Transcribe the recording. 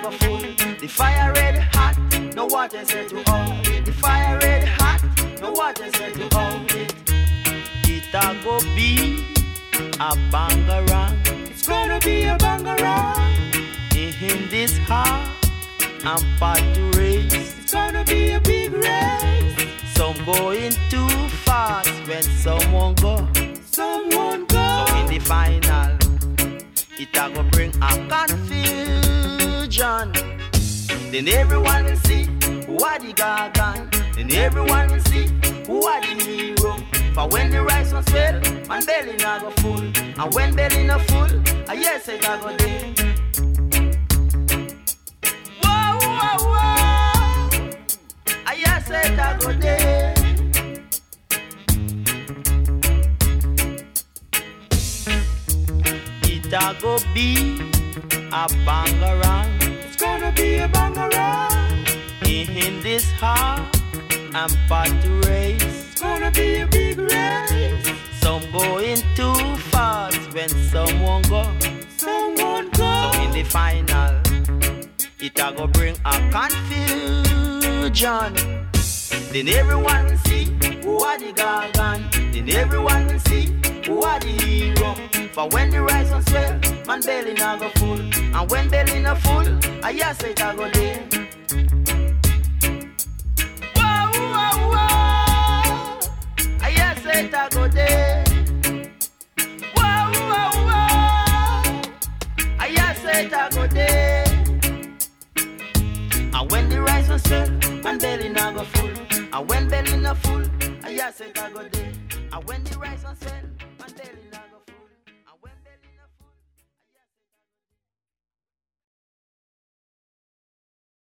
go full. The fire red hot, no water say to hold it. The fire red hot, no water say to hold it. It a go be a bangarang. It's gonna be a bangarang. In this heart, I'm part to race. It's gonna be a big race. Some going too fast when someone go. Someone go. So in the final, it a go bring a confusion. Then everyone will see who are the gargan. Then everyone will see who are the hero. For when the rice was swell, man belly na go full. And when belly na full, I yes it a go day. Whoa, whoa, whoa, I yes it a go day. It a go be a bangarang. It's gonna be a bangarang. In this heart, I'm part to race. It's gonna be a big race. Some going too fast when someone go. Someone go. So in the final, it a go bring a confusion. Then everyone will see who are the gargan. Then everyone will see who are the hero. For when the rice on swell, man belly na go full. And when belly na full, I yes it a go day. Whoa, whoa, whoa, I yes it a go day. Whoa, whoa, whoa, I yes it a go day. And when the rice on swell, man belly na go full. And when belly na full, I yes it a go day. And when the rice on swell, man belly na go